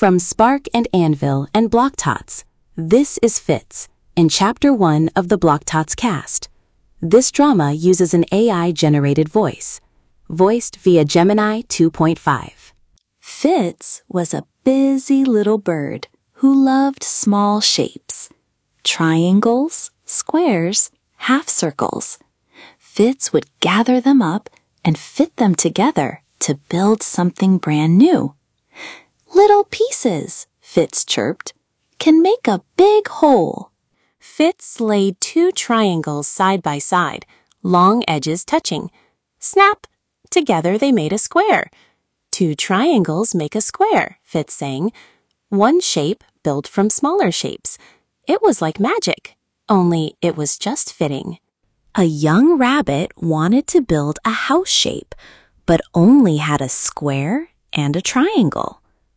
From Spark and Anvil and Block Tots, this is Fitz, in Chapter 1 of the Block Tots cast. This drama uses an AI-generated voice, voiced via Gemini 2.5. Fitz was a busy little bird who loved small shapes. Triangles, squares, half circles. Fitz would gather them up and fit them together to build something brand new. Little pieces, Fitz chirped, can make a big whole. Fitz laid two triangles side by side, long edges touching. Snap! Together they made a square. Two triangles make a square, Fitz sang. One shape built from smaller shapes. It was like magic, only it was just fitting. A young rabbit wanted to build a house shape, but only had a square and a triangle.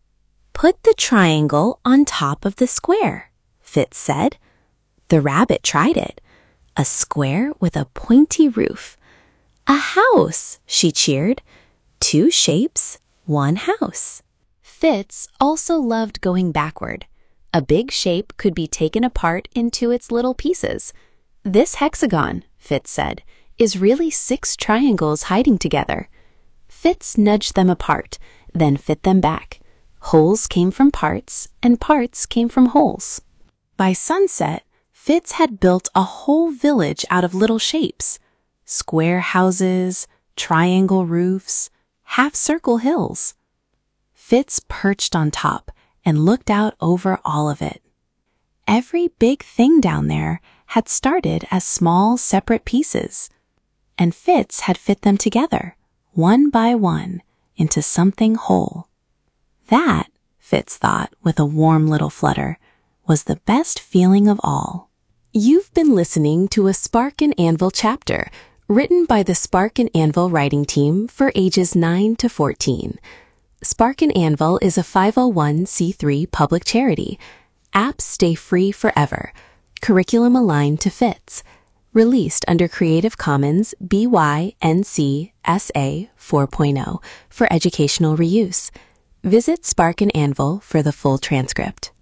Put the triangle on top of the square, Fitz said. The rabbit tried it. A square with a pointy roof. A house, she cheered. Two shapes, one house. Fitz also loved going backward. A big shape could be taken apart into its little pieces. This hexagon, Fitz said, is really 6 triangles hiding together. Fitz nudged them apart, then fit them back. Holes came from parts, and parts came from holes. By sunset, Fitz had built a whole village out of little shapes. Square houses, triangle roofs, half-circle hills. Fitz perched on top and looked out over all of it. Every big thing down there had started as small, separate pieces, and Fitz had fit them together, one by one, into something whole. That, Fitz thought with a warm little flutter, was the best feeling of all. You've been listening to a Spark and Anvil chapter, written by the Spark and Anvil writing team for ages 9 to 14. Spark and Anvil is a 501c3 public charity. Apps stay free forever. Curriculum aligned to Fitz. Released under Creative Commons BY-NC SA 4.0 for educational reuse. Visit Spark and Anvil for the full transcript.